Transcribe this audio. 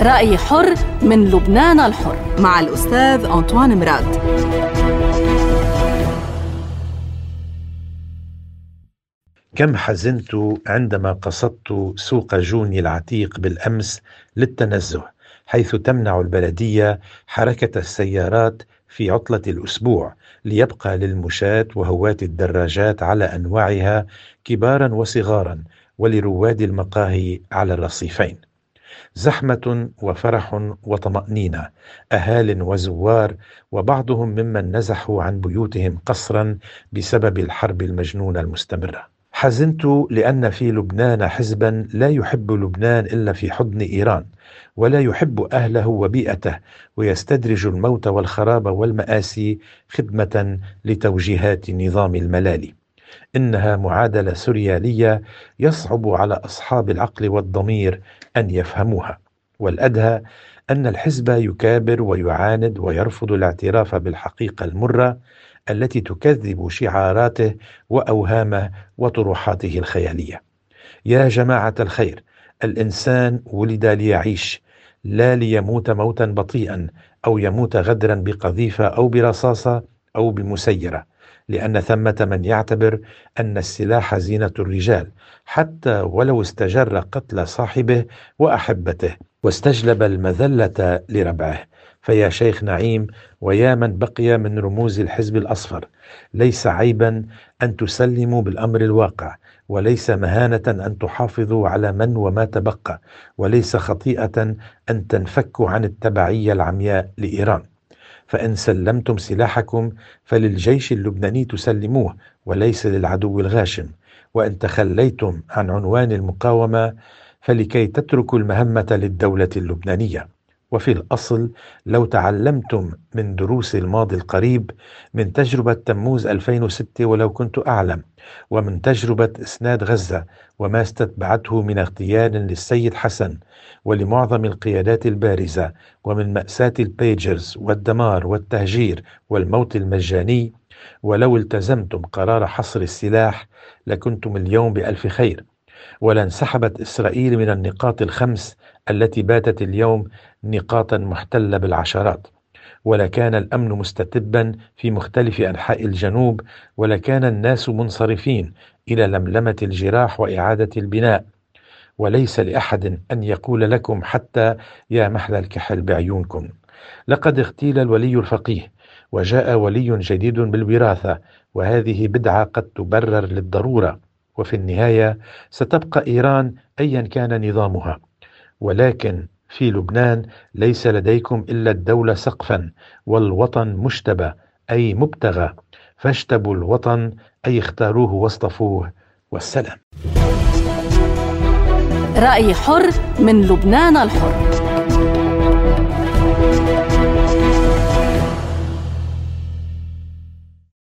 رأي حر من لبنان الحر مع الأستاذ أنطوان مراد. كم حزنت عندما قصدت سوق جوني العتيق بالأمس للتنزه، حيث تمنع البلدية حركة السيارات في عطلة الأسبوع ليبقى للمشاة وهواة الدراجات على أنواعها كبارا وصغارا، ولرواد المقاهي على الرصيفين. زحمة وفرح وطمأنينة، أهال وزوار، وبعضهم ممن نزحوا عن بيوتهم قسرا بسبب الحرب المجنونة المستمرة. حزنت لأن في لبنان حزبا لا يحب لبنان إلا في حضن إيران، ولا يحب أهله وبيئته، ويستدرج الموت والخراب والمآسي خدمة لتوجيهات نظام الملالي. إنها معادلة سوريالية يصعب على أصحاب العقل والضمير أن يفهموها، والأدهى أن الحزب يكابر ويعاند ويرفض الاعتراف بالحقيقة المرة التي تكذب شعاراته وأوهامه وطروحاته الخيالية. يا جماعة الخير، الإنسان ولد ليعيش، لا ليموت موتا بطيئا أو يموت غدرا بقذيفة أو برصاصة أو بمسيرة، لأن ثمة من يعتبر أن السلاح زينة الرجال، حتى ولو استجر قتل صاحبه وأحبته واستجلب المذلة لربعه. فيا شيخ نعيم، ويا من بقي من رموز الحزب الأصفر، ليس عيبا أن تسلموا بالأمر الواقع، وليس مهانة أن تحافظوا على من وما تبقى، وليس خطيئة أن تنفكوا عن التبعية العمياء لإيران. فإن سلمتم سلاحكم فللجيش اللبناني تسلموه، وليس للعدو الغاشم. وإن تخليتم عن عنوان المقاومة فلكي تتركوا المهمة للدولة اللبنانية. وفي الأصل لو تعلمتم من دروس الماضي القريب، من تجربة تموز 2006 ولو كنت أعلم، ومن تجربة إسناد غزة وما استتبعته من اغتيال للسيد حسن ولمعظم القيادات البارزة، ومن مأساة البيجرز والدمار والتهجير والموت المجاني، ولو التزمتم قرار حصر السلاح لكنتم اليوم بألف خير، ولانسحبت إسرائيل من النقاط الخمس التي باتت اليوم نقاطا محتلة بالعشرات، ولكان الأمن مستتبا في مختلف أنحاء الجنوب، ولكان الناس منصرفين إلى لملمة الجراح وإعادة البناء. وليس لأحد أن يقول لكم حتى يا محلى الكحل بعيونكم. لقد اغتيل الولي الفقيه، وجاء ولي جديد بالوراثة، وهذه بدعة قد تبرر للضرورة. وفي النهاية ستبقى إيران أيا كان نظامها، ولكن في لبنان ليس لديكم إلا الدولة سقفا، والوطن مجتبى أي مبتغى، فاجتبوا الوطن أي اختاروه واصطفوه، والسلام. رأي حر من لبنان الحر.